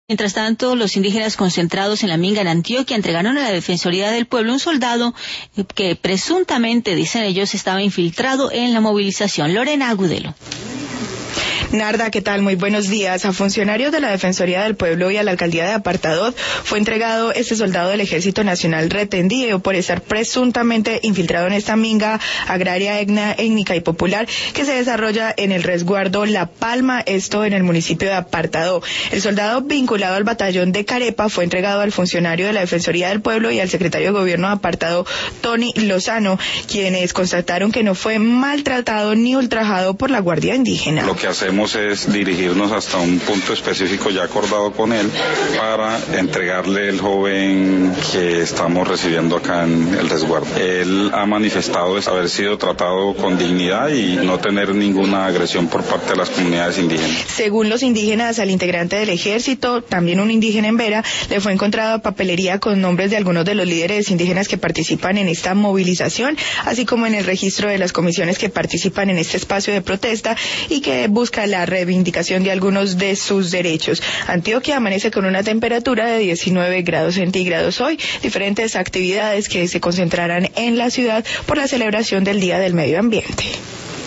Mientras tanto, los indígenas concentrados en la Minga en Antioquia entregaron a la Defensoría del Pueblo un soldado que presuntamente, dicen ellos, estaba infiltrado en la movilización. Lorena Agudelo. Narda, ¿qué tal? Muy buenos días. A funcionarios de la Defensoría del Pueblo y a la Alcaldía de Apartadó fue entregado este soldado del Ejército Nacional retendido por estar presuntamente infiltrado en esta minga agraria, étnica y popular que se desarrolla en el resguardo La Palma, esto en el municipio de Apartadó. El soldado vinculado al batallón de Carepa fue entregado al funcionario de la Defensoría del Pueblo y al secretario de Gobierno de Apartadó, Tony Lozano, quienes constataron que no fue maltratado ni ultrajado por la Guardia Indígena. Lo que hacemos es dirigirnos hasta un punto específico ya acordado con él para entregarle el joven que estamos recibiendo acá en el resguardo. Él ha manifestado haber sido tratado con dignidad y no tener ninguna agresión por parte de las comunidades indígenas. Según los indígenas, al integrante del ejército, también un indígena en Vera, le fue encontrada papelería con nombres de algunos de los líderes indígenas que participan en esta movilización, así como en el registro de las comisiones que participan en este espacio de protesta y que busca la reivindicación de algunos de sus derechos. Antioquia amanece con una temperatura de 19 grados centígrados hoy. Diferentes actividades que se concentrarán en la ciudad por la celebración del Día del Medio Ambiente.